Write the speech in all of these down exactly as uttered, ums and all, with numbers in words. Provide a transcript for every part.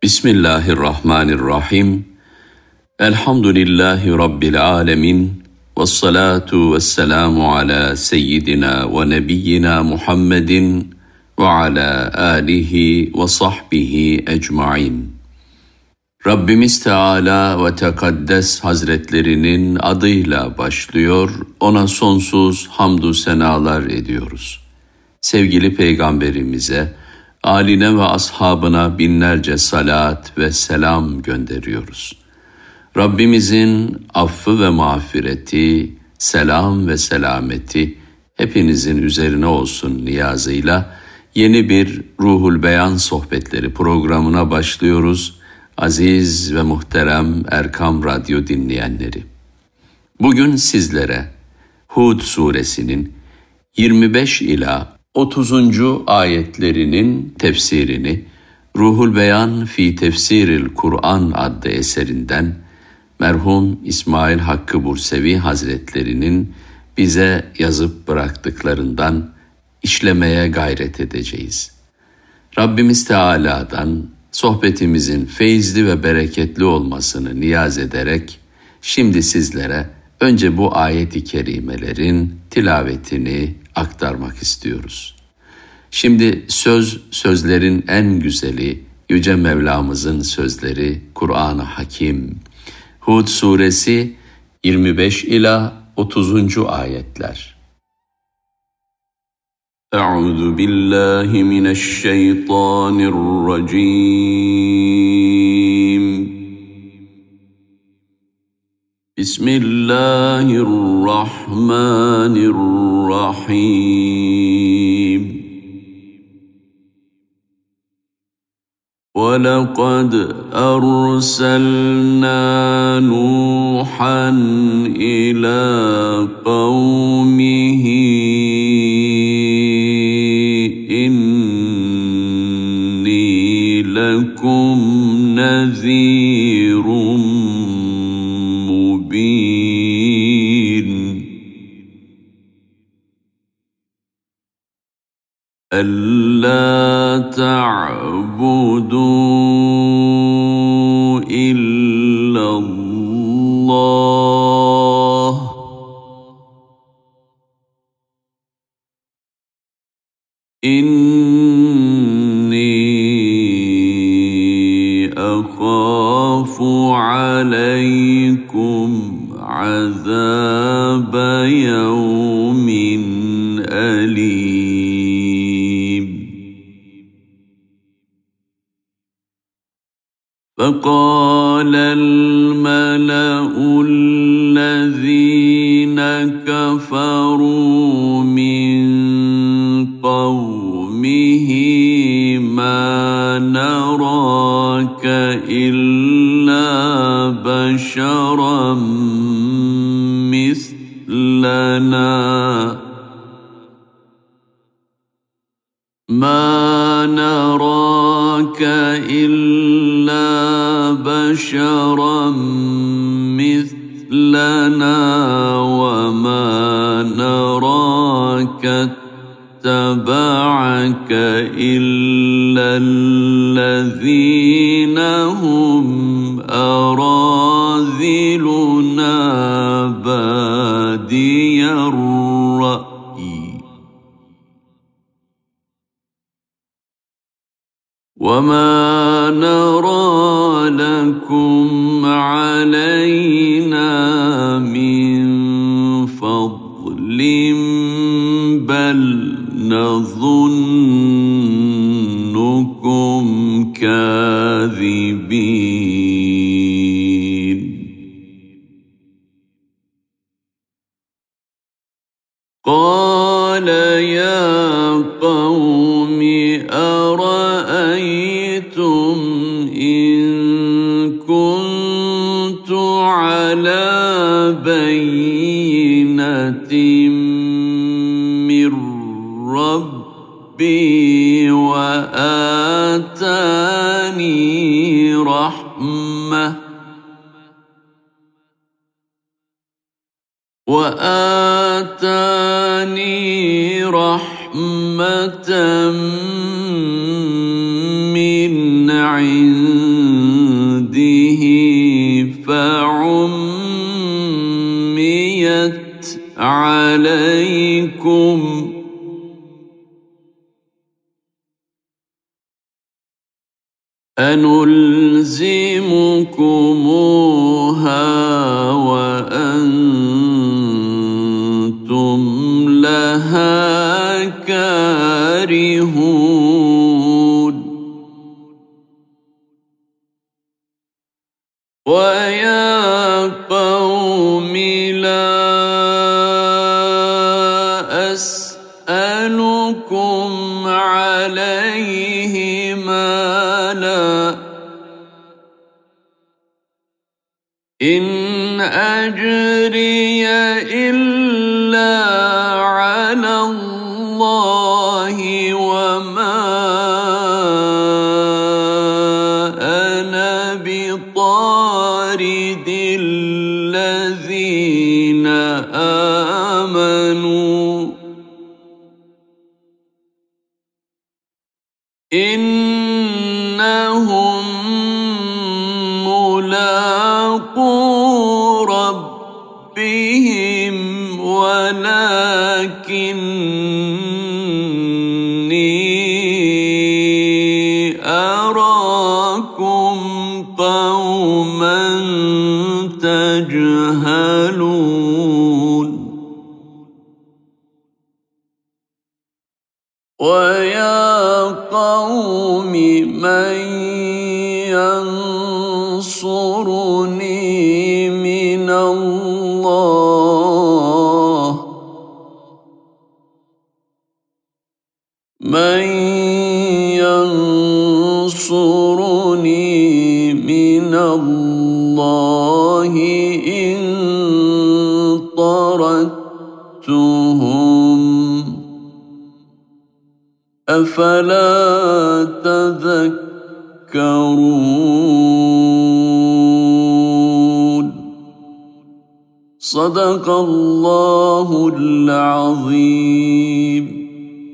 Bismillahirrahmanirrahim. Elhamdülillahi Rabbil alemin. Vessalatu vesselamu ala seyyidina ve nebiyyina Muhammedin ve ala alihi ve sahbihi ecmain. Rabbimiz Teala ve Tekaddes Hazretlerinin adıyla başlıyor, ona sonsuz hamdü senalar ediyoruz. Sevgili Peygamberimize, âline ve ashabına binlerce salat ve selam gönderiyoruz. Rabbimizin affı ve mağfireti, selam ve selameti hepinizin üzerine olsun niyazıyla yeni bir Ruhul Beyan sohbetleri programına başlıyoruz. Aziz ve muhterem Erkam Radyo dinleyenleri. Bugün sizlere Hud suresinin yirmi beş ila otuzuncu ayetlerinin tefsirini Ruhul Beyan fi Tefsiril Kur'an adlı eserinden merhum İsmail Hakkı Bursevi Hazretlerinin bize yazıp bıraktıklarından işlemeye gayret edeceğiz. Rabbimiz Teala'dan sohbetimizin feyizli ve bereketli olmasını niyaz ederek şimdi sizlere önce bu ayet-i kerimelerin tilavetini aktarmak istiyoruz. Şimdi söz sözlerin en güzeli Yüce Mevlamızın sözleri Kur'an-ı Hakim. Hud suresi yirmi beş ila otuzuncu ayetler. Euzu billahi mineşşeytanirracim. Bismillahirrahmanirrahim. وَلَقَدْ أَرْسَلْنَا نُوحًا إِلَى قَوْمِهِ إِنِّي لَكُمْ نَذِيرٌ مُبِينٌ أَلَّا تعبدوا إلا الله إني أخاف عليكم عذاب يوم أليم فقال الملأ الذين كفروا من قومه ما نراك إلا بشرا مثلنا ما نراك إلا بشرا مثلنا وما نراك اتبعك إلا الذين هم أراذلنا بادي الرأي وما نرى لكم علينا من فضل بل نظنكم كاذبين قال يا قوم أرأيتم إن كنت على بينة من ربي وآتاني رحمة وآتاني رحمة من عند أنلزمكموها وأنتم لها كارهون ويا قوم لا أسألكم عليه مالا إن أجري إلا على الله وما أنا بطارد الذين آمنوا إنهم ملاقو ربهم ولكني أراكم قوما تجهلون ويا قوم من ينصرني من الله من ينصرني من الله إن طردتهم أفلا تذكرون صدق الله العظيم.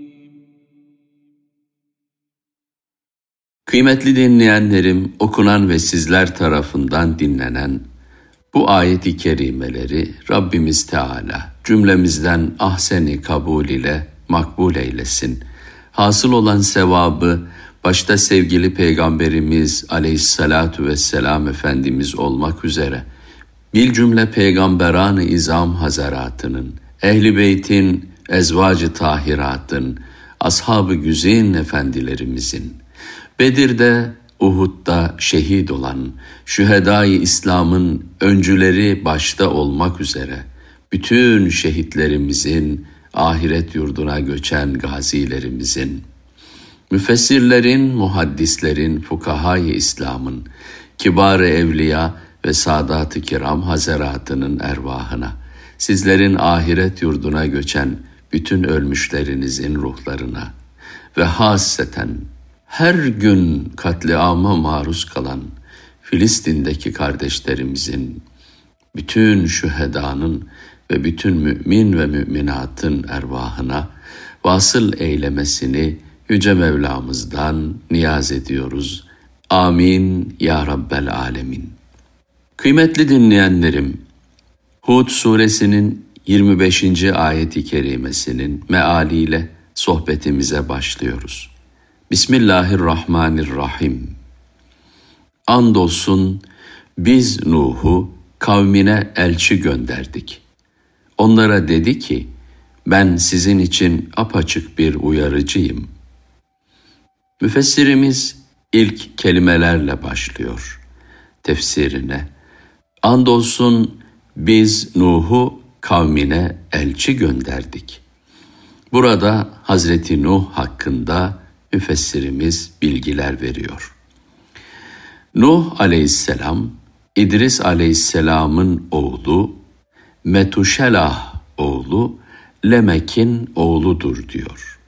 Kıymetli dinleyenlerim, okunan ve sizler tarafından dinlenen bu ayet-i kerimeleri Rabbimiz Teala cümlemizden ahsen-i kabul ile makbul eylesin. Hasıl olan sevabı başta sevgili Peygamberimiz Aleyhissalatu vesselam Efendimiz olmak üzere bir cümle peygamberan-ı izam hazaratının, ehl-i beytin, ezvacı tahiratın, ashab-ı güzin efendilerimizin, Bedir'de, Uhud'da şehit olan, şühedâ-i İslam'ın öncüleri başta olmak üzere, bütün şehitlerimizin, ahiret yurduna göçen gazilerimizin, müfessirlerin, muhaddislerin, fukahâ-i İslam'ın, kibar-ı evliya ve sadat-ı kiram hazaratının ervahına, sizlerin ahiret yurduna göçen bütün ölmüşlerinizin ruhlarına ve hasseten her gün katliama maruz kalan Filistin'deki kardeşlerimizin, bütün şühedanın ve bütün mümin ve müminatın ervahına vasıl eylemesini Yüce Mevlamızdan niyaz ediyoruz. Amin ya Rabbel Alemin. Kıymetli dinleyenlerim, Hud suresinin yirmi beşinci ayeti kerimesinin mealiyle sohbetimize başlıyoruz. Bismillahirrahmanirrahim. Andolsun biz Nuh'u kavmine elçi gönderdik. Onlara dedi ki, ben sizin için apaçık bir uyarıcıyım. Müfessirimiz ilk kelimelerle başlıyor tefsirine. Andolsun biz Nuh'u kavmine elçi gönderdik. Burada Hazreti Nuh hakkında müfessirimiz bilgiler veriyor. Nuh aleyhisselam, İdris aleyhisselamın oğlu, Metuşelah oğlu, Lemek'in oğludur diyor.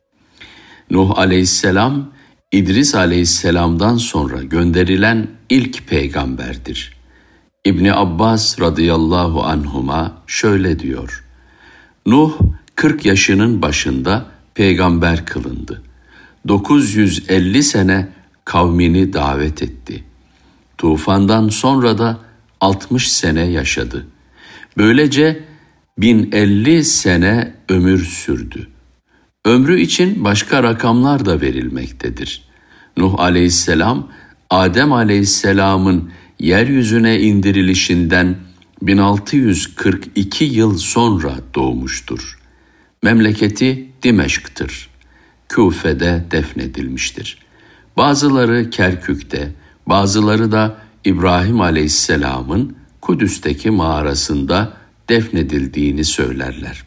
Nuh aleyhisselam, İdris aleyhisselamdan sonra gönderilen ilk peygamberdir. İbni Abbas radıyallahu anhuma şöyle diyor. Nuh kırk yaşının başında peygamber kılındı. dokuz yüz elli sene kavmini davet etti. Tufandan sonra da altmış sene yaşadı. Böylece bin elli sene ömür sürdü. Ömrü için başka rakamlar da verilmektedir. Nuh aleyhisselam Adem Aleyhisselam'ın yeryüzüne indirilişinden bin altı yüz kırk iki yıl sonra doğmuştur. Memleketi Dimeşk'tır. Küfe'de defnedilmiştir. Bazıları Kerkük'te, bazıları da İbrahim Aleyhisselam'ın Kudüs'teki mağarasında defnedildiğini söylerler.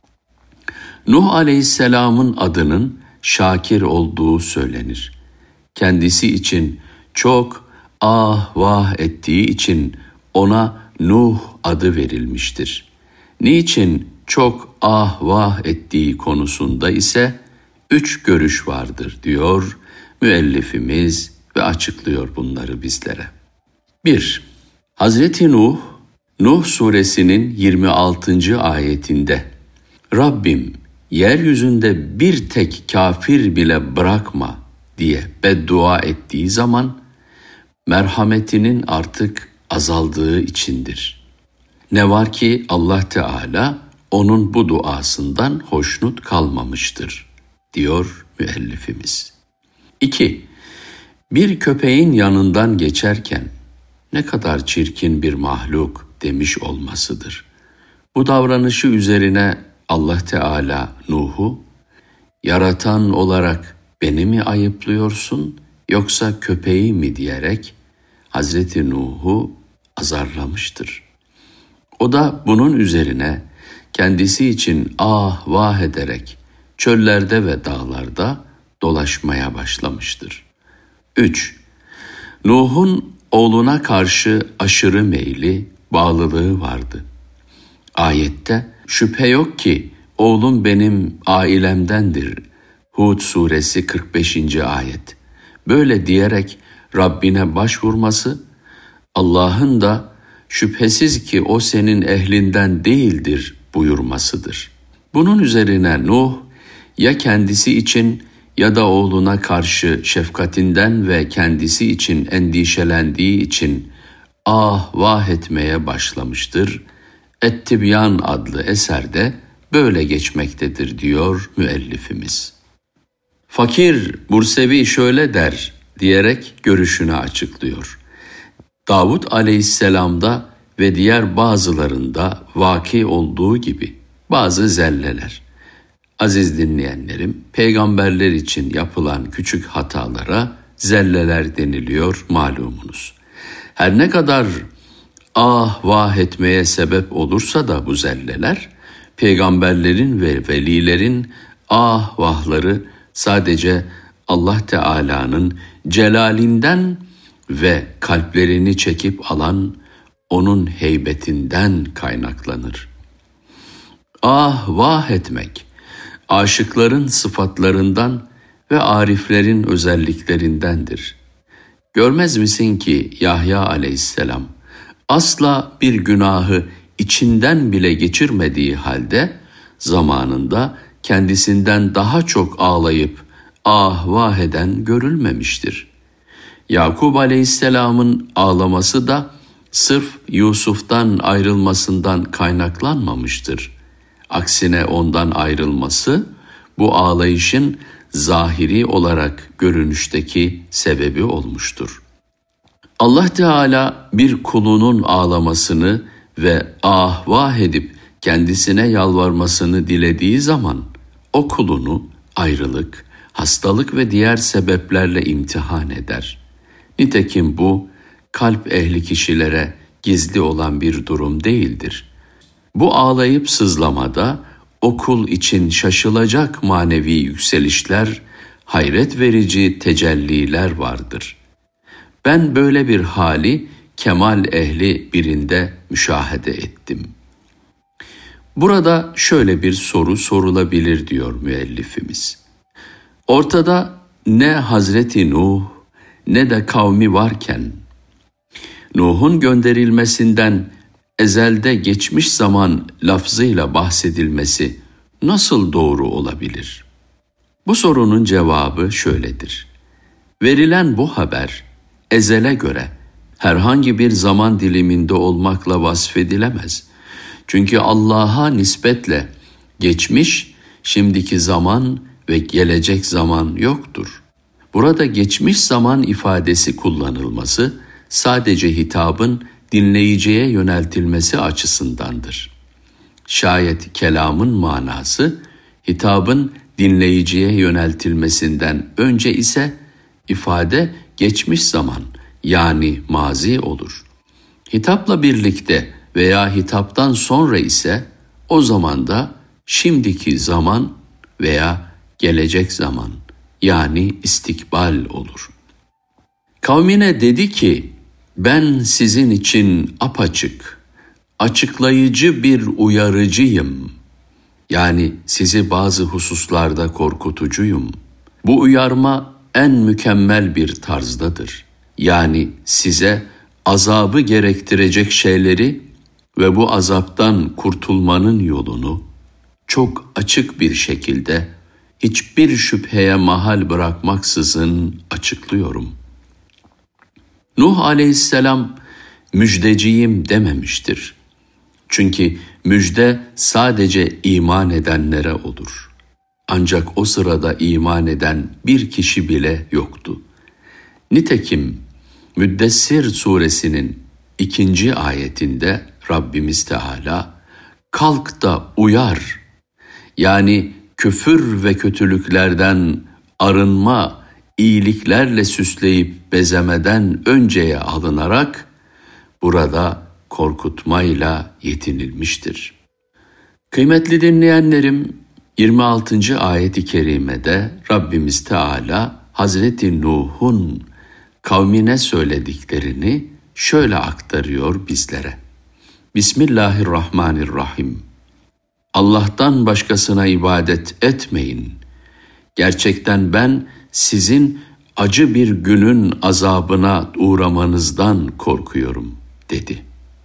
Nuh Aleyhisselam'ın adının Şakir olduğu söylenir. Kendisi için çok ah vah ettiği için ona Nuh adı verilmiştir. Niçin çok ah vah ettiği konusunda ise üç görüş vardır diyor müellifimiz ve açıklıyor bunları bizlere. bir. Hazreti Nuh, Nuh suresinin yirmi altıncı ayetinde Rabbim yeryüzünde bir tek kafir bile bırakma diye beddua ettiği zaman merhametinin artık azaldığı içindir. Ne var ki Allah Teala onun bu duasından hoşnut kalmamıştır diyor müellifimiz. iki. Bir köpeğin yanından geçerken ne kadar çirkin bir mahluk demiş olmasıdır. Bu davranışı üzerine Allah Teala Nuh'u, yaratan olarak beni mi ayıplıyorsun yoksa köpeği mi diyerek Hazreti Nuh'u azarlamıştır. O da bunun üzerine kendisi için ah vah ederek çöllerde ve dağlarda dolaşmaya başlamıştır. üç. Nuh'un oğluna karşı aşırı meyli, bağlılığı vardı. Ayette şüphe yok ki oğlum benim ailemdendir. Hud suresi kırk beşinci ayet. Böyle diyerek Rabbine başvurması, Allah'ın da şüphesiz ki o senin ehlinden değildir buyurmasıdır. Bunun üzerine Nuh ya kendisi için ya da oğluna karşı şefkatinden ve kendisi için endişelendiği için ah vah etmeye başlamıştır. Et-Tibyan adlı eserde böyle geçmektedir diyor müellifimiz. Fakir Bursevi şöyle der diyerek görüşünü açıklıyor. Davud aleyhisselamda ve diğer bazılarında vaki olduğu gibi bazı zelleler. Aziz dinleyenlerim, peygamberler için yapılan küçük hatalara zelleler deniliyor malumunuz. Her ne kadar ah vah etmeye sebep olursa da bu zelleler, peygamberlerin ve velilerin ah vahları sadece Allah Teala'nın celalinden ve kalplerini çekip alan onun heybetinden kaynaklanır. Ah vah etmek, aşıkların sıfatlarından ve ariflerin özelliklerindendir. Görmez misin ki Yahya aleyhisselam asla bir günahı içinden bile geçirmediği halde zamanında kendisinden daha çok ağlayıp ah vah eden görülmemiştir. Yakup aleyhisselamın ağlaması da sırf Yusuf'tan ayrılmasından kaynaklanmamıştır. Aksine ondan ayrılması bu ağlayışın zahiri olarak görünüşteki sebebi olmuştur. Allah Teala bir kulunun ağlamasını ve ah vah edip kendisine yalvarmasını dilediği zaman o kulunu ayrılık, hastalık ve diğer sebeplerle imtihan eder. Nitekim bu kalp ehli kişilere gizli olan bir durum değildir. Bu ağlayıp sızlamada o kul için şaşılacak manevi yükselişler, hayret verici tecelliler vardır. Ben böyle bir hali kemal ehli birinde müşahede ettim. Burada şöyle bir soru sorulabilir diyor müellifimiz. Ortada ne Hazreti Nuh ne de kavmi varken, Nuh'un gönderilmesinden ezelde geçmiş zaman lafzıyla bahsedilmesi nasıl doğru olabilir? Bu sorunun cevabı şöyledir. Verilen bu haber ezele göre herhangi bir zaman diliminde olmakla vasfedilemez. Çünkü Allah'a nispetle geçmiş, şimdiki zaman ve gelecek zaman yoktur. Burada geçmiş zaman ifadesi kullanılması sadece hitabın dinleyiciye yöneltilmesi açısındandır. Şayet kelamın manası hitabın dinleyiciye yöneltilmesinden önce ise ifade geçmiş zaman yani mazi olur. Hitapla birlikte veya hitaptan sonra ise o zaman da şimdiki zaman veya gelecek zaman yani istikbal olur. Kavmine dedi ki, ben sizin için apaçık, açıklayıcı bir uyarıcıyım. Yani sizi bazı hususlarda korkutucuyum. Bu uyarma en mükemmel bir tarzdadır. Yani size azabı gerektirecek şeyleri ve bu azaptan kurtulmanın yolunu çok açık bir şekilde, hiçbir şüpheye mahal bırakmaksızın açıklıyorum. Nuh aleyhisselam müjdeciyim dememiştir. Çünkü müjde sadece iman edenlere olur. Ancak o sırada iman eden bir kişi bile yoktu. Nitekim Müddessir suresinin ikinci ayetinde Rabbimiz Teala kalk da uyar, yani küfür ve kötülüklerden arınma, iyiliklerle süsleyip bezemeden önceye alınarak burada korkutmayla yetinilmiştir. Kıymetli dinleyenlerim, yirmi altıncı ayet-i kerimede Rabbimiz Teala Hazreti Nuh'un kavmine söylediklerini şöyle aktarıyor bizlere. Bismillahirrahmanirrahim. Allah'tan başkasına ibadet etmeyin. Gerçekten ben sizin acı bir günün azabına uğramanızdan korkuyorum dedi.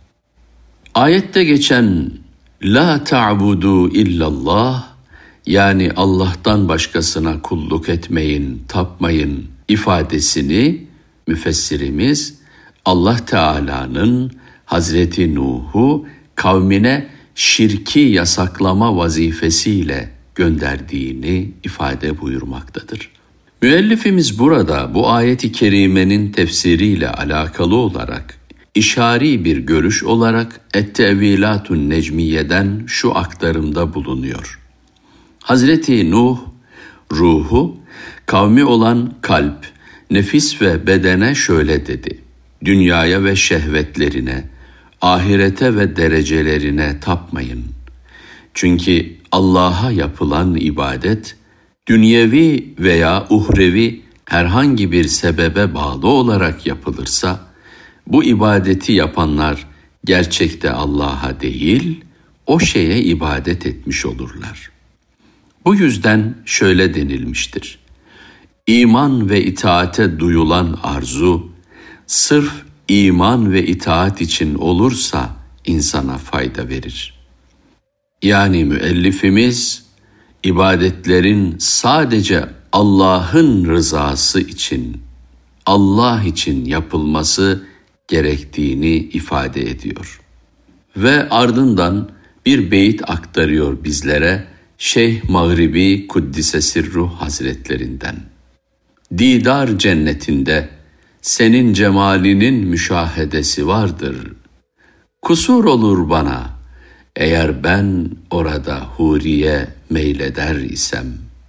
Ayette geçen la ta'budu illallah yani Allah'tan başkasına kulluk etmeyin, tapmayın ifadesini müfessirimiz Allah Teala'nın Hazreti Nuh'u kavmine şirki yasaklama vazifesiyle gönderdiğini ifade buyurmaktadır. Müellifimiz burada bu ayet-i kerimenin tefsiriyle alakalı olarak işari bir görüş olarak Et-Tevilatun Necmiye'den şu aktarımda bulunuyor. Hazreti Nuh ruhu kavmi olan kalp, nefis ve bedene şöyle dedi: dünyaya ve şehvetlerine, ahirete ve derecelerine tapmayın. Çünkü Allah'a yapılan ibadet, dünyevi veya uhrevi herhangi bir sebebe bağlı olarak yapılırsa, bu ibadeti yapanlar gerçekte Allah'a değil, o şeye ibadet etmiş olurlar. Bu yüzden şöyle denilmiştir: İman ve itaate duyulan arzu, sırf iman ve itaat için olursa insana fayda verir. Yani müellifimiz, ibadetlerin sadece Allah'ın rızası için, Allah için yapılması gerektiğini ifade ediyor. Ve ardından bir beyit aktarıyor bizlere Şeyh Mağribi Kuddise Sirruh Hazretlerinden. Didar cennetinde senin cemalinin müşahedesi vardır. Kusur olur bana eğer ben orada huriye meyleder isem.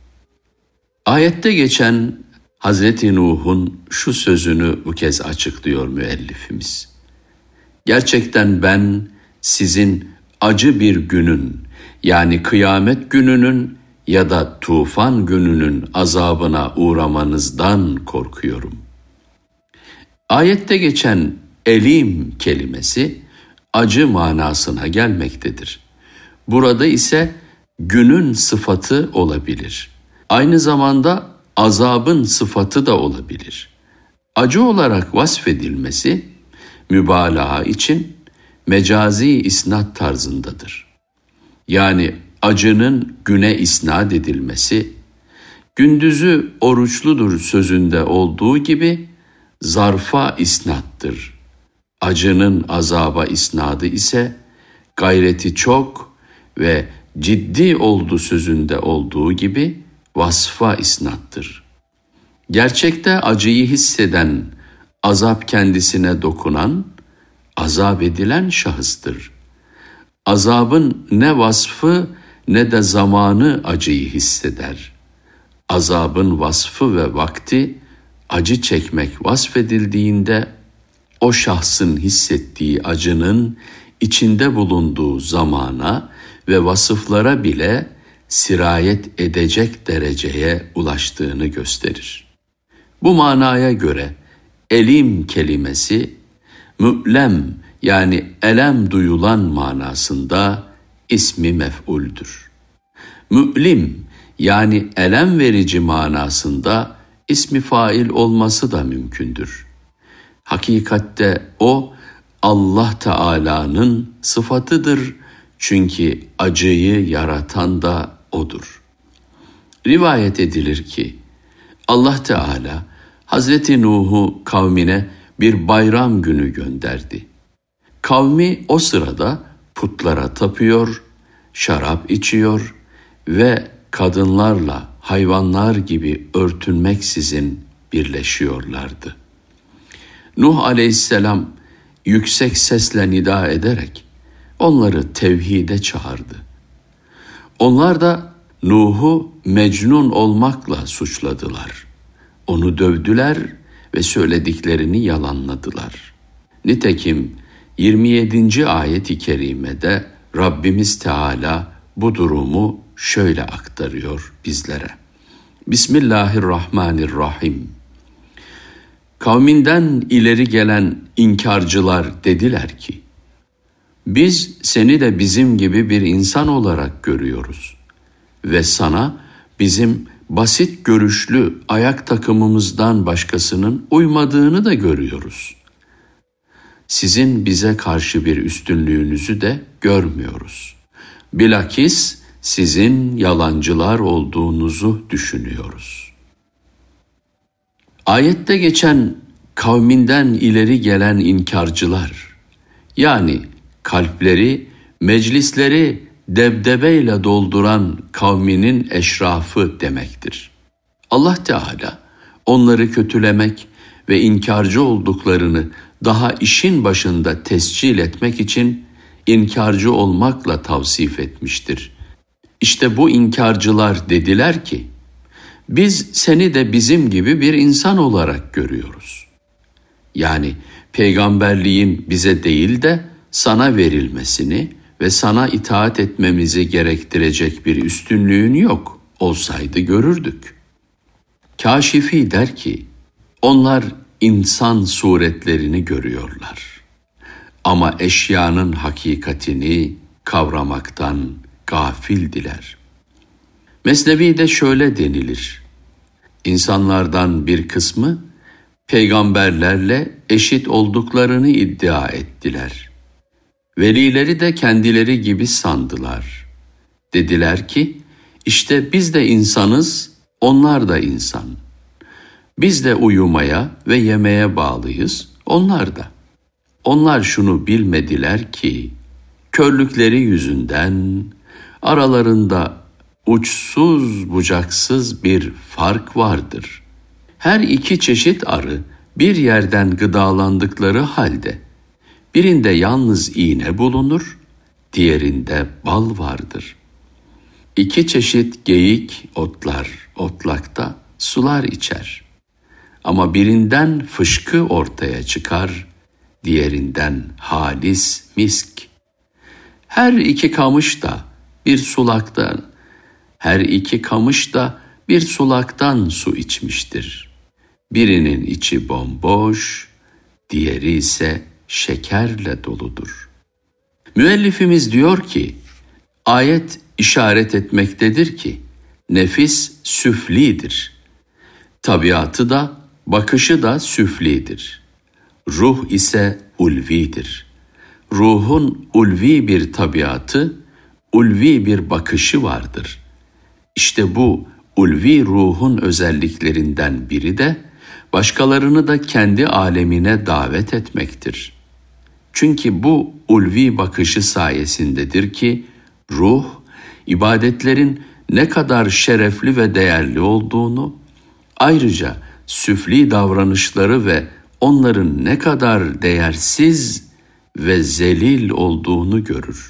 Ayette geçen Hazreti Nuh'un şu sözünü bu kez açıklıyor müellifimiz. Gerçekten ben sizin acı bir günün, yani kıyamet gününün ya da tufan gününün azabına uğramanızdan korkuyorum. Ayette geçen elim kelimesi acı manasına gelmektedir. Burada ise günün sıfatı olabilir. Aynı zamanda azabın sıfatı da olabilir. Acı olarak vasfedilmesi mübalağa için mecazi isnat tarzındadır. Yani acının güne isnat edilmesi, gündüzü oruçludur sözünde olduğu gibi zarfa isnattır. Acının azaba isnadı ise gayreti çok ve ciddi oldu sözünde olduğu gibi vasfa isnattır. Gerçekte acıyı hisseden, azap kendisine dokunan, azap edilen şahıstır. Azabın ne vasfı ne de zamanı acıyı hisseder. Azabın vasfı ve vakti, acı çekmek vasfedildiğinde, o şahsın hissettiği acının içinde bulunduğu zamana ve vasıflara bile sirayet edecek dereceye ulaştığını gösterir. Bu manaya göre elim kelimesi, mü'lem yani elem duyulan manasında ismi mef'uldür. Mü'lim yani elem verici manasında ismi fail olması da mümkündür. Hakikatte o Allah Teala'nın sıfatıdır, çünkü acıyı yaratan da O'dur. Rivayet edilir ki Allah Teala Hazreti Nuh'u kavmine bir bayram günü gönderdi. Kavmi o sırada putlara tapıyor, şarap içiyor ve kadınlarla hayvanlar gibi örtünmeksizin birleşiyorlardı. Nuh aleyhisselam yüksek sesle nida ederek onları tevhide çağırdı. Onlar da Nuh'u mecnun olmakla suçladılar. Onu dövdüler ve söylediklerini yalanladılar. Nitekim yirmi yedinci ayet-i kerimede Rabbimiz Teala bu durumu şöyle aktarıyor bizlere. Bismillahirrahmanirrahim. Kavminden ileri gelen inkarcılar dediler ki, biz seni de bizim gibi bir insan olarak görüyoruz ve sana bizim basit görüşlü ayak takımımızdan başkasının uymadığını da görüyoruz. Sizin bize karşı bir üstünlüğünüzü de görmüyoruz. Bilakis sizin yalancılar olduğunuzu düşünüyoruz. Ayette geçen kavminden ileri gelen inkarcılar, yani kalpleri, meclisleri debdebeyle dolduran kavminin eşrafı demektir. Allah Teala onları kötülemek ve inkarcı olduklarını daha işin başında tescil etmek için inkarcı olmakla tavsif etmiştir. İşte bu inkarcılar dediler ki, biz seni de bizim gibi bir insan olarak görüyoruz. Yani peygamberliğin bize değil de sana verilmesini ve sana itaat etmemizi gerektirecek bir üstünlüğün yok. Olsaydı görürdük. Kâşifi der ki, onlar insan suretlerini görüyorlar. Ama eşyanın hakikatini kavramaktan gafildiler. Mesnevi'de şöyle denilir: İnsanlardan bir kısmı peygamberlerle eşit olduklarını iddia ettiler. Velileri de kendileri gibi sandılar. Dediler ki, işte biz de insanız, onlar da insan. Biz de uyumaya ve yemeye bağlıyız, onlar da. Onlar şunu bilmediler ki, körlükleri yüzünden aralarında uçsuz bucaksız bir fark vardır. Her iki çeşit arı bir yerden gıdalandıkları halde, birinde yalnız iğne bulunur, diğerinde bal vardır. İki çeşit geyik otlar otlakta sular içer. Ama birinden fışkı ortaya çıkar, diğerinden halis misk. Her iki kamış da bir sulaktan, her iki kamış da bir sulaktan su içmiştir. Birinin içi bomboş, diğeri ise şekerle doludur. Müellifimiz diyor ki, ayet işaret etmektedir ki, nefis süflidir. Tabiatı da, bakışı da süflidir. Ruh ise ulvidir. Ruhun ulvi bir tabiatı, ulvi bir bakışı vardır. İşte bu ulvi ruhun özelliklerinden biri de, başkalarını da kendi alemine davet etmektir. Çünkü bu ulvi bakışı sayesindedir ki, ruh, ibadetlerin ne kadar şerefli ve değerli olduğunu, ayrıca süfli davranışları ve onların ne kadar değersiz ve zelil olduğunu görür.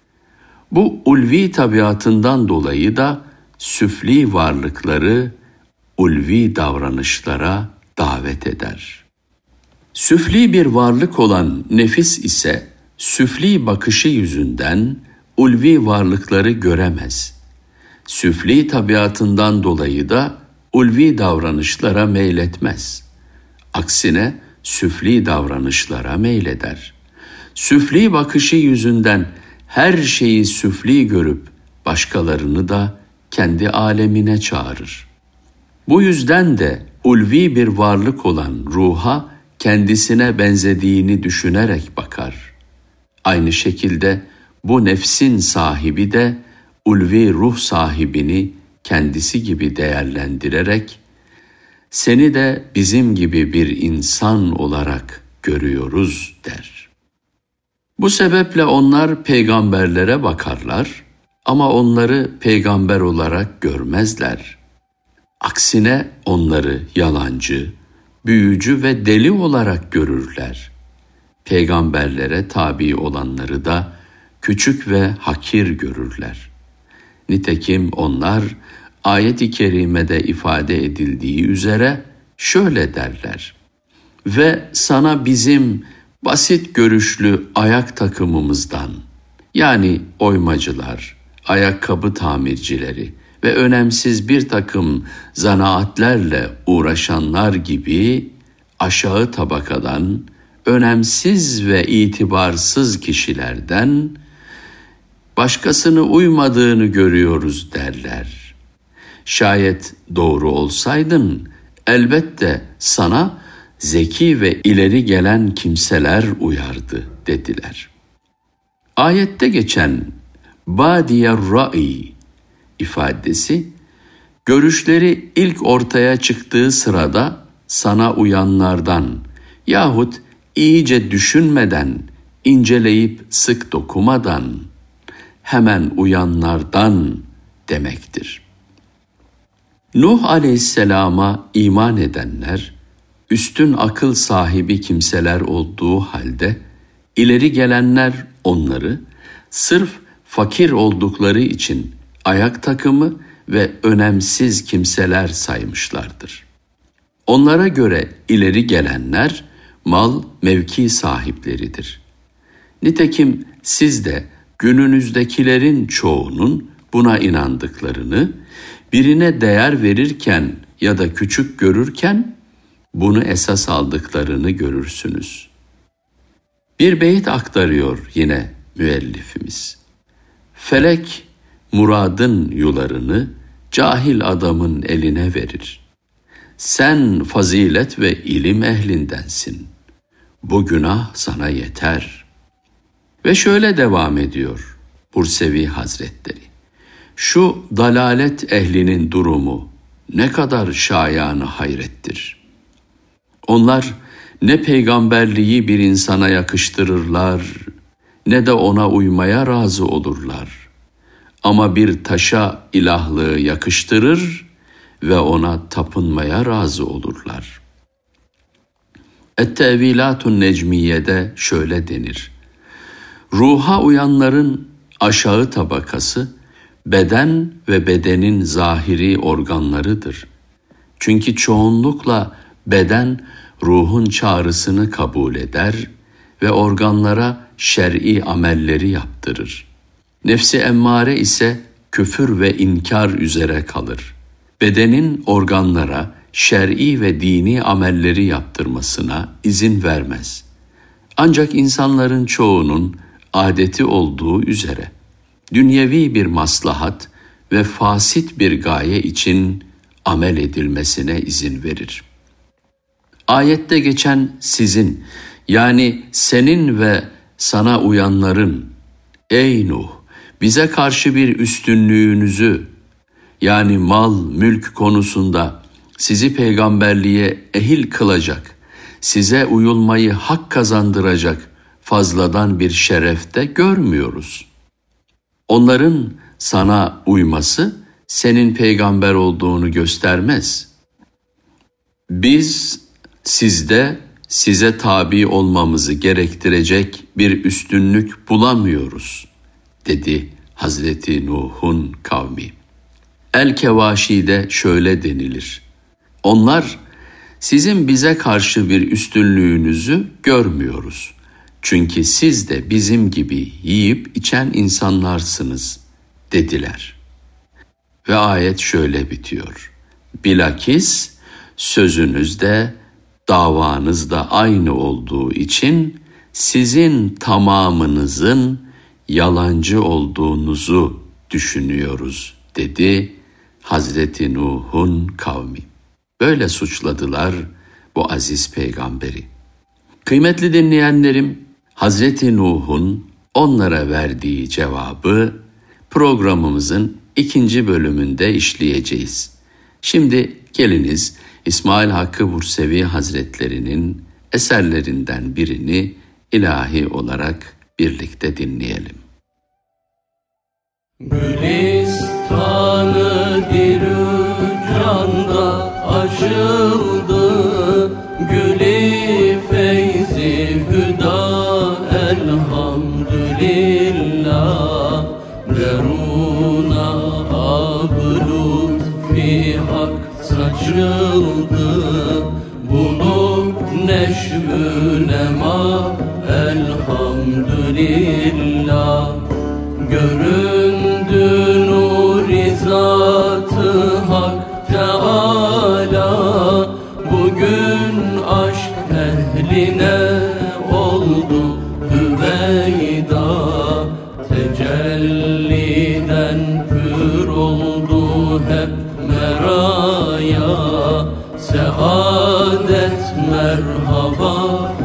Bu ulvi tabiatından dolayı da süfli varlıkları ulvi davranışlara davet eder. Süfli bir varlık olan nefis ise süfli bakışı yüzünden ulvi varlıkları göremez. Süfli tabiatından dolayı da ulvi davranışlara meyletmez. Aksine süfli davranışlara meyleder. Süfli bakışı yüzünden her şeyi süfli görüp başkalarını da kendi alemine çağırır. Bu yüzden de ulvi bir varlık olan ruha kendisine benzediğini düşünerek bakar. Aynı şekilde bu nefsin sahibi de ulvi ruh sahibini kendisi gibi değerlendirerek seni de bizim gibi bir insan olarak görüyoruz der. Bu sebeple onlar peygamberlere bakarlar ama onları peygamber olarak görmezler. Aksine onları yalancı, büyücü ve deli olarak görürler. Peygamberlere tabi olanları da küçük ve hakir görürler. Nitekim onlar ayet-i kerimede ifade edildiği üzere şöyle derler: ve sana bizim basit görüşlü ayak takımımızdan, yani oymacılar, ayakkabı tamircileri ve önemsiz bir takım zanaatlerle uğraşanlar gibi aşağı tabakadan, önemsiz ve itibarsız kişilerden başkasını uymadığını görüyoruz derler. Şayet doğru olsaydın elbette sana zeki ve ileri gelen kimseler uyardı dediler. Ayette geçen badiyer ra'i ifadesi, görüşleri ilk ortaya çıktığı sırada sana uyanlardan yahut iyice düşünmeden, inceleyip sık dokumadan hemen uyanlardan demektir. Nuh aleyhisselama iman edenler, üstün akıl sahibi kimseler olduğu halde, ileri gelenler onları sırf fakir oldukları için ayak takımı ve önemsiz kimseler saymışlardır. Onlara göre ileri gelenler mal, mevki sahipleridir. Nitekim siz de gününüzdekilerin çoğunun buna inandıklarını, birine değer verirken ya da küçük görürken bunu esas aldıklarını görürsünüz. Bir beyit aktarıyor yine müellifimiz. Felek muradın yularını cahil adamın eline verir. Sen fazilet ve ilim ehlindensin. Bu günah sana yeter. Ve şöyle devam ediyor Bursevi Hazretleri. Şu dalalet ehlinin durumu ne kadar şayanı hayrettir. Onlar ne peygamberliği bir insana yakıştırırlar, ne de ona uymaya razı olurlar. Ama bir taşa ilahlığı yakıştırır ve ona tapınmaya razı olurlar. Et-Tevilatun Necmiye'de şöyle denir: ruha uyanların aşağı tabakası, beden ve bedenin zahiri organlarıdır. Çünkü çoğunlukla beden ruhun çağrısını kabul eder ve organlara şer'i amelleri yaptırır. Nefsi emmare ise küfür ve inkar üzere kalır. Bedenin organlara şer'i ve dini amelleri yaptırmasına izin vermez. Ancak insanların çoğunun adeti olduğu üzere dünyevi bir maslahat ve fasit bir gaye için amel edilmesine izin verir. Ayette geçen sizin, yani senin ve sana uyanların, ey Nuh, bize karşı bir üstünlüğünüzü, yani mal, mülk konusunda sizi peygamberliğe ehil kılacak, size uyulmayı hak kazandıracak fazladan bir şerefte görmüyoruz. Onların sana uyması senin peygamber olduğunu göstermez. Biz sizde size tabi olmamızı gerektirecek bir üstünlük bulamıyoruz, dedi Hazreti Nuh'un kavmi. El-Kevaşi'de şöyle denilir: onlar, sizin bize karşı bir üstünlüğünüzü görmüyoruz. Çünkü siz de bizim gibi yiyip içen insanlarsınız, dediler. Ve ayet şöyle bitiyor: bilakis sözünüzde, davanızda aynı olduğu için sizin tamamınızın yalancı olduğunuzu düşünüyoruz, dedi Hazreti Nuh'un kavmi. Böyle suçladılar bu aziz peygamberi. Kıymetli dinleyenlerim, Hazreti Nuh'un onlara verdiği cevabı programımızın ikinci bölümünde işleyeceğiz. Şimdi geliniz İsmail Hakkı Bursevi Hazretleri'nin eserlerinden birini ilahi olarak birlikte dinleyelim. Gülistanı dirücanda açıldı, gülü feyzi hüda elhamdülillah. Deruna ablut fi hak saçıldı, bulup neşvü nema elhamdülillah. Göründü nur-i zat-ı Hak Teala, bugün aşk ehline oldu hüveyda. Tecelliden pür oldu hep meraya, saadet merhaba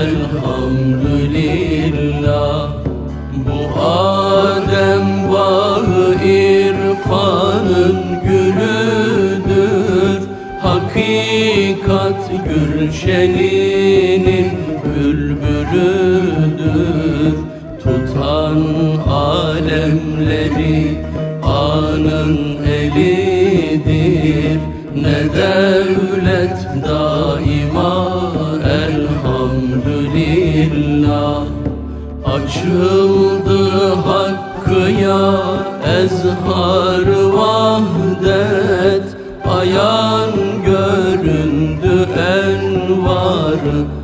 elhamdülillah. Bu Adem bağı irfanın gülüdür, hakikat gülşeninin bülbülüdür. Tutan alemleri anın elidir, ne devlet daima elhamdülillah. Açıldı hakkıya ezhar vahdet, ayan göründü envar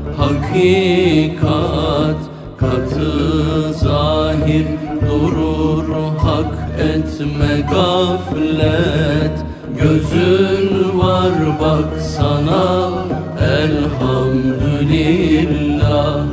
hakikat. Katı zahir durur hak etme gaflet, gözün var baksana elhamdülillah.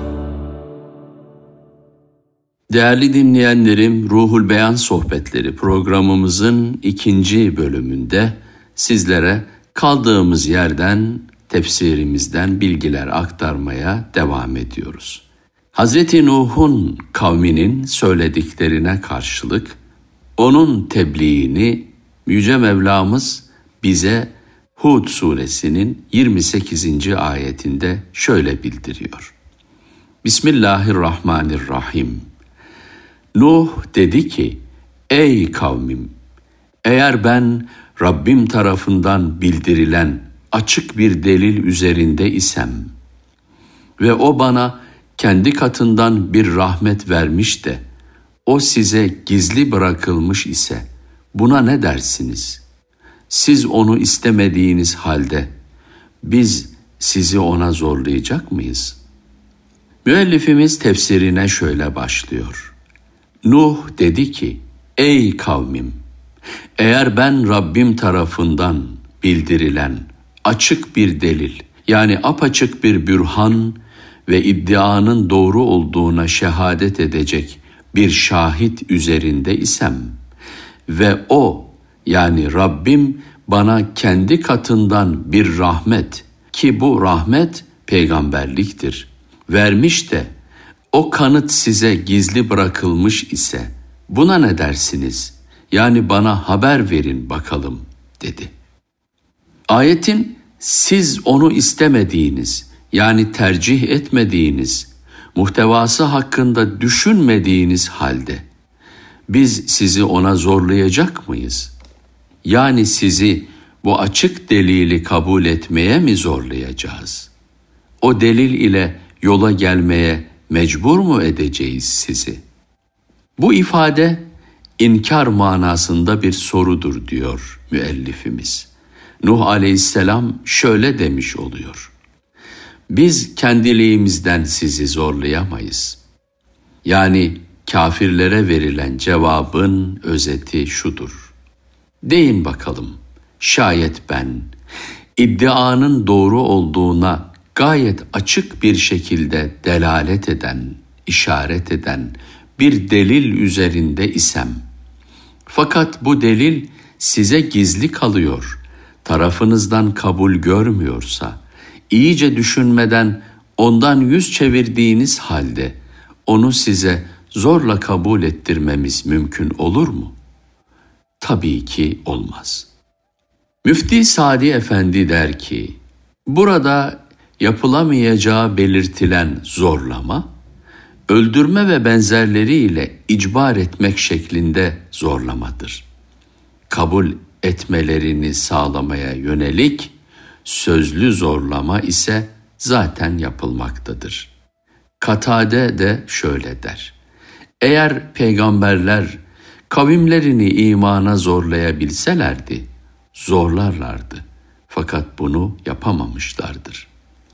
Değerli dinleyenlerim, Ruhul Beyan Sohbetleri programımızın ikinci bölümünde sizlere kaldığımız yerden, tefsirimizden bilgiler aktarmaya devam ediyoruz. Hazreti Nuh'un kavminin söylediklerine karşılık, onun tebliğini Yüce Mevlamız bize Hud suresinin yirmi sekizinci ayetinde şöyle bildiriyor: Bismillahirrahmanirrahim. Nuh dedi ki, ey kavmim, eğer ben Rabbim tarafından bildirilen açık bir delil üzerinde isem ve o bana kendi katından bir rahmet vermiş de o size gizli bırakılmış ise buna ne dersiniz? Siz onu istemediğiniz halde biz sizi ona zorlayacak mıyız? Müellifimiz tefsirine şöyle başlıyor: Nuh dedi ki, ey kavmim, eğer ben Rabbim tarafından bildirilen açık bir delil, yani apaçık bir bürhan ve iddianın doğru olduğuna şehadet edecek bir şahit üzerinde isem ve o, yani Rabbim bana kendi katından bir rahmet, ki bu rahmet peygamberliktir, vermiş de o kanıt size gizli bırakılmış ise buna ne dersiniz? Yani bana haber verin bakalım, dedi. Ayetin siz onu istemediğiniz, yani tercih etmediğiniz, muhtevası hakkında düşünmediğiniz halde biz sizi ona zorlayacak mıyız? Yani sizi bu açık delili kabul etmeye mi zorlayacağız? O delil ile yola gelmeye mecbur mu edeceğiz sizi? Bu ifade inkar manasında bir sorudur diyor müellifimiz. Nuh aleyhisselam şöyle demiş oluyor: biz kendiliğimizden sizi zorlayamayız. Yani kafirlere verilen cevabın özeti şudur: deyin bakalım, şayet ben iddianın doğru olduğuna gayet açık bir şekilde delalet eden, işaret eden bir delil üzerinde isem, fakat bu delil size gizli kalıyor, tarafınızdan kabul görmüyorsa, iyice düşünmeden ondan yüz çevirdiğiniz halde onu size zorla kabul ettirmemiz mümkün olur mu? Tabii ki olmaz. Müfti Sadi Efendi der ki, burada yapılamayacağı belirtilen zorlama, öldürme ve benzerleriyle icbar etmek şeklinde zorlamadır. Kabul etmelerini sağlamaya yönelik sözlü zorlama ise zaten yapılmaktadır. Katade de şöyle der: eğer peygamberler kavimlerini imana zorlayabilselerdi, zorlarlardı. Fakat bunu yapamamışlardır.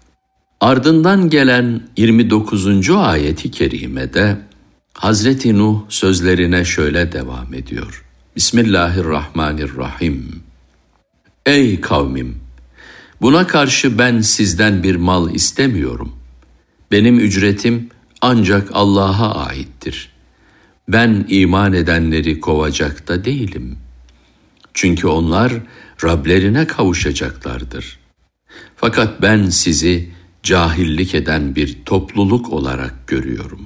Ardından gelen yirmi dokuzuncu ayeti kerimede Hazreti Nuh sözlerine şöyle devam ediyor: Bismillahirrahmanirrahim. Ey kavmim! Buna karşı ben sizden bir mal istemiyorum. Benim ücretim ancak Allah'a aittir. Ben iman edenleri kovacak da değilim. Çünkü onlar Rablerine kavuşacaklardır. Fakat ben sizi cahillik eden bir topluluk olarak görüyorum.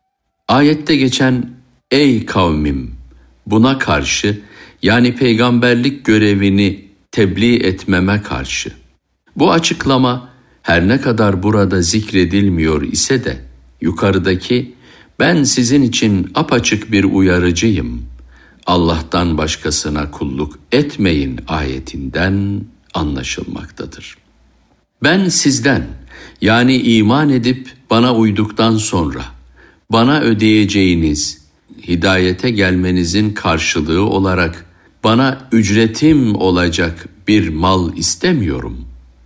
Ayette geçen ey kavmim, buna karşı, yani peygamberlik görevini tebliğ etmeme karşı. Bu açıklama her ne kadar burada zikredilmiyor ise de yukarıdaki ben sizin için apaçık bir uyarıcıyım, Allah'tan başkasına kulluk etmeyin ayetinden anlaşılmaktadır. Ben sizden, yani iman edip bana uyduktan sonra bana ödeyeceğiniz, hidayete gelmenizin karşılığı olarak bana ücretim olacak bir mal istemiyorum.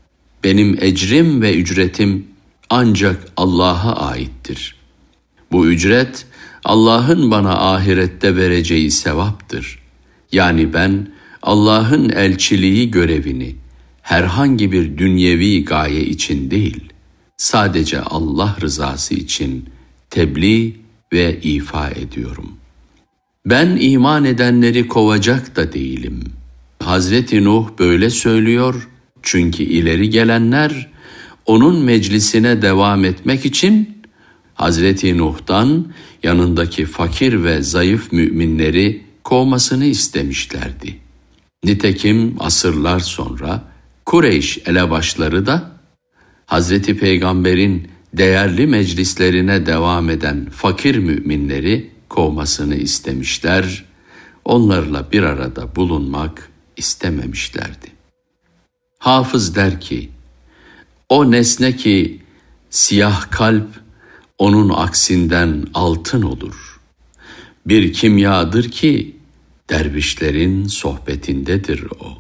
Benim ecrim ve ücretim ancak Allah'a aittir. Bu ücret Allah'ın bana ahirette vereceği sevaptır. Yani ben Allah'ın elçiliği görevini herhangi bir dünyevi gaye için değil, sadece Allah rızası için tebliğ ve ifa ediyorum. Ben iman edenleri kovacak da değilim. Hazreti Nuh böyle söylüyor çünkü ileri gelenler onun meclisine devam etmek için Hazreti Nuh'tan yanındaki fakir ve zayıf müminleri kovmasını istemişlerdi. Nitekim asırlar sonra Kureyş elebaşları da Hazreti Peygamber'in değerli meclislerine devam eden fakir müminleri kovmasını istemişler, onlarla bir arada bulunmak istememişlerdi. Hafız der ki, o nesne ki siyah kalp onun aksinden altın olur. Bir kimyadır ki dervişlerin sohbetindedir o.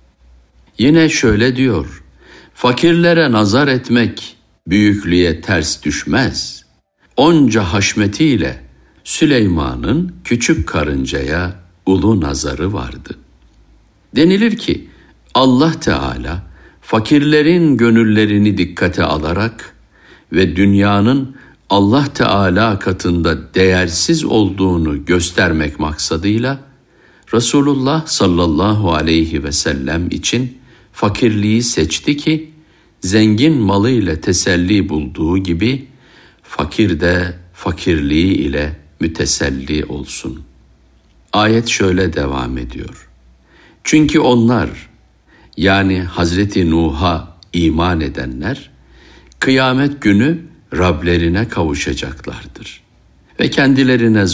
Yine şöyle diyor, fakirlere nazar etmek büyüklüğe ters düşmez. Onca haşmetiyle Süleyman'ın küçük karıncaya ulu nazarı vardı. Denilir ki Allah Teala fakirlerin gönüllerini dikkate alarak ve dünyanın Allah Teala katında değersiz olduğunu göstermek maksadıyla Resulullah sallallahu aleyhi ve sellem için fakirliği seçti ki zengin malıyla teselli bulduğu gibi fakir de fakirliği ile müteselli olsun. Ayet şöyle devam ediyor. Çünkü onlar, yani Hazreti Nuh'a iman edenler, kıyamet günü Rablerine kavuşacaklardır. Ve kendilerine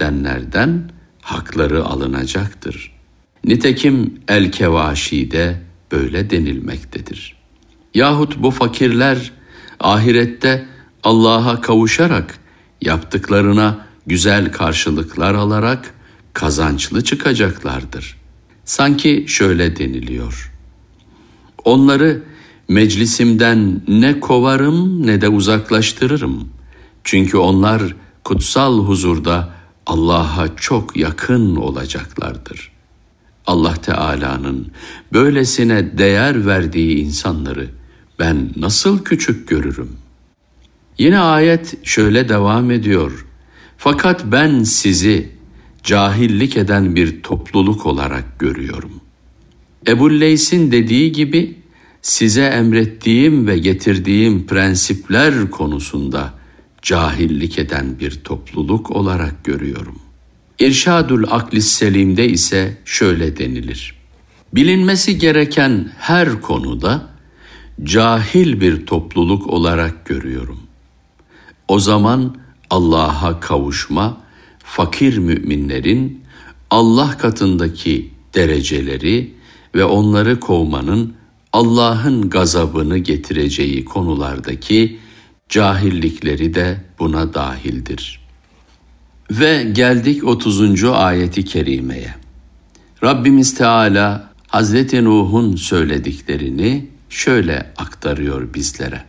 zulmedenlerden hakları alınacaktır. Nitekim El-Kevaşi'de böyle denilmektedir. Yahut bu fakirler ahirette Allah'a kavuşarak yaptıklarına güzel karşılıklar alarak kazançlı çıkacaklardır. Sanki şöyle deniliyor: onları meclisimden ne kovarım ne de uzaklaştırırım. Çünkü onlar kutsal huzurda Allah'a çok yakın olacaklardır. Allah Teala'nın böylesine değer verdiği insanları ben nasıl küçük görürüm? Yine ayet şöyle devam ediyor: fakat ben sizi cahillik eden bir topluluk olarak görüyorum. Ebu'l-Leys'in dediği gibi size emrettiğim ve getirdiğim prensipler konusunda cahillik eden bir topluluk olarak görüyorum. İrşadül Aklis Selim'de ise şöyle denilir: bilinmesi gereken her konuda cahil bir topluluk olarak görüyorum. O zaman Allah'a kavuşma, fakir müminlerin Allah katındaki dereceleri ve onları kovmanın Allah'ın gazabını getireceği konulardaki cahillikleri de buna dahildir. Ve geldik otuzuncu ayeti kerimeye. Rabbimiz Teala Hazreti Nuh'un söylediklerini şöyle aktarıyor bizlere.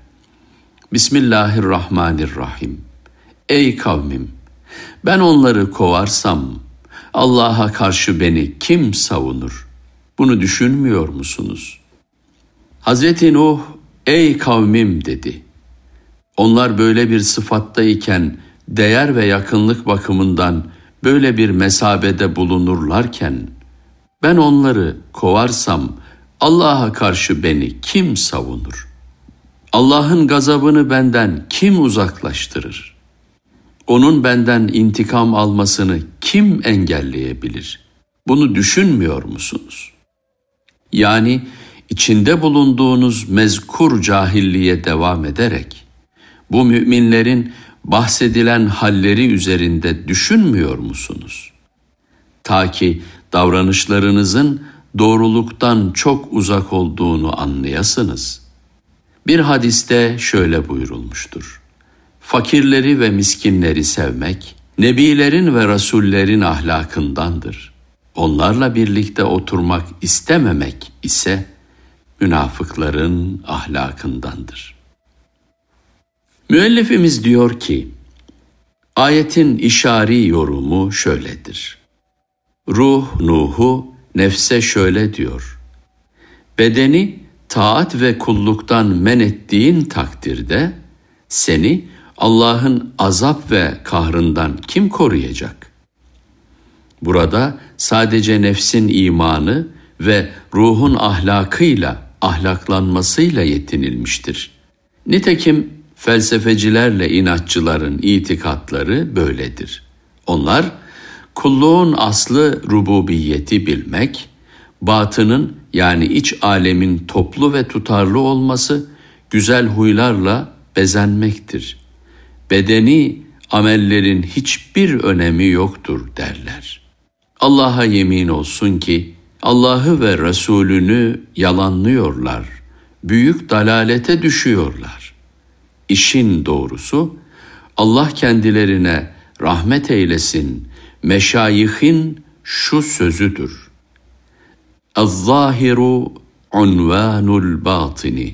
Bismillahirrahmanirrahim. Ey kavmim, ben onları kovarsam Allah'a karşı beni kim savunur? Bunu düşünmüyor musunuz? Hazreti Nuh, ey kavmim dedi. Onlar böyle bir sıfattayken, değer ve yakınlık bakımından böyle bir mesabede bulunurlarken, ben onları kovarsam Allah'a karşı beni kim savunur? Allah'ın gazabını benden kim uzaklaştırır? Onun benden intikam almasını kim engelleyebilir? Bunu düşünmüyor musunuz? Yani içinde bulunduğunuz mezkur cahilliğe devam ederek, bu müminlerin bahsedilen halleri üzerinde düşünmüyor musunuz? Ta ki davranışlarınızın doğruluktan çok uzak olduğunu anlayasınız. Bir hadiste şöyle buyurulmuştur: fakirleri ve miskinleri sevmek, nebilerin ve rasullerin ahlakındandır. Onlarla birlikte oturmak istememek ise münafıkların ahlakındandır. Müellifimiz diyor ki, ayetin işari yorumu şöyledir. Ruh Nuh'u nefse şöyle diyor: bedeni taat ve kulluktan men ettiğin takdirde seni Allah'ın azap ve kahrından kim koruyacak? Burada sadece nefsin imanı ve ruhun ahlakıyla, ahlaklanmasıyla yetinilmiştir. Nitekim felsefecilerle inatçıların itikatları böyledir. Onlar, kulluğun aslı rububiyeti bilmek, batının yani iç alemin toplu ve tutarlı olması, güzel huylarla bezenmektir. Bedeni amellerin hiçbir önemi yoktur derler. Allah'a yemin olsun ki Allah'ı ve Resulünü yalanlıyorlar, büyük dalalete düşüyorlar. İşin doğrusu Allah kendilerine rahmet eylesin, meşayihin şu sözüdür: "Ez-zâhiru unvânul bâtini."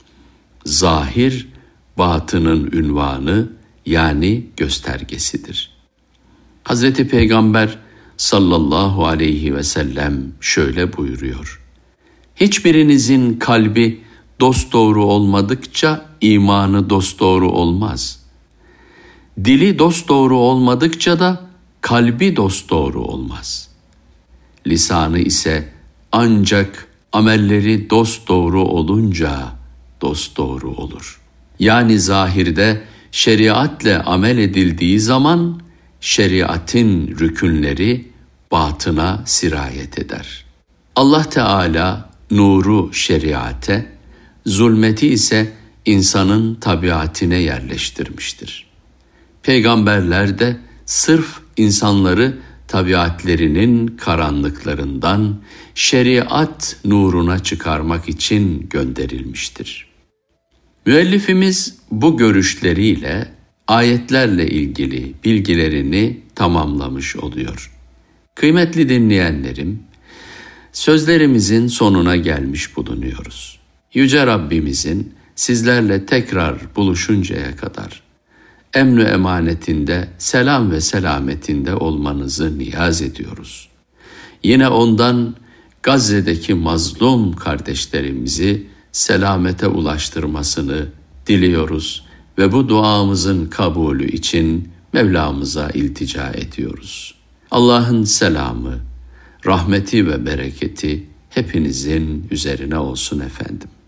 Zahir, batının ünvanı yani göstergesidir. Hazreti Peygamber sallallahu aleyhi ve sellem şöyle buyuruyor: hiçbirinizin kalbi dosdoğru olmadıkça imanı dosdoğru olmaz. Dili dosdoğru olmadıkça da kalbi dosdoğru olmaz. Lisanı ise ancak amelleri dosdoğru olunca dosdoğru olur. Yani zahirde şeriatle amel edildiği zaman şeriatın rükünleri batına sirayet eder. Allah Teala nuru şeriate, zulmeti ise insanın tabiatine yerleştirmiştir. Peygamberler de sırf insanları tabiatlerinin karanlıklarından şeriat nuruna çıkarmak için gönderilmiştir. Müellifimiz bu görüşleriyle ayetlerle ilgili bilgilerini tamamlamış oluyor. Kıymetli dinleyenlerim, sözlerimizin sonuna gelmiş bulunuyoruz. Yüce Rabbimizin sizlerle tekrar buluşuncaya kadar emn-i emanetinde, selam ve selametinde olmanızı niyaz ediyoruz. Yine ondan Gazze'deki mazlum kardeşlerimizi selamete ulaştırmasını diliyoruz ve bu duamızın kabulü için Mevlamıza iltica ediyoruz. Allah'ın selamı, rahmeti ve bereketi hepinizin üzerine olsun efendim.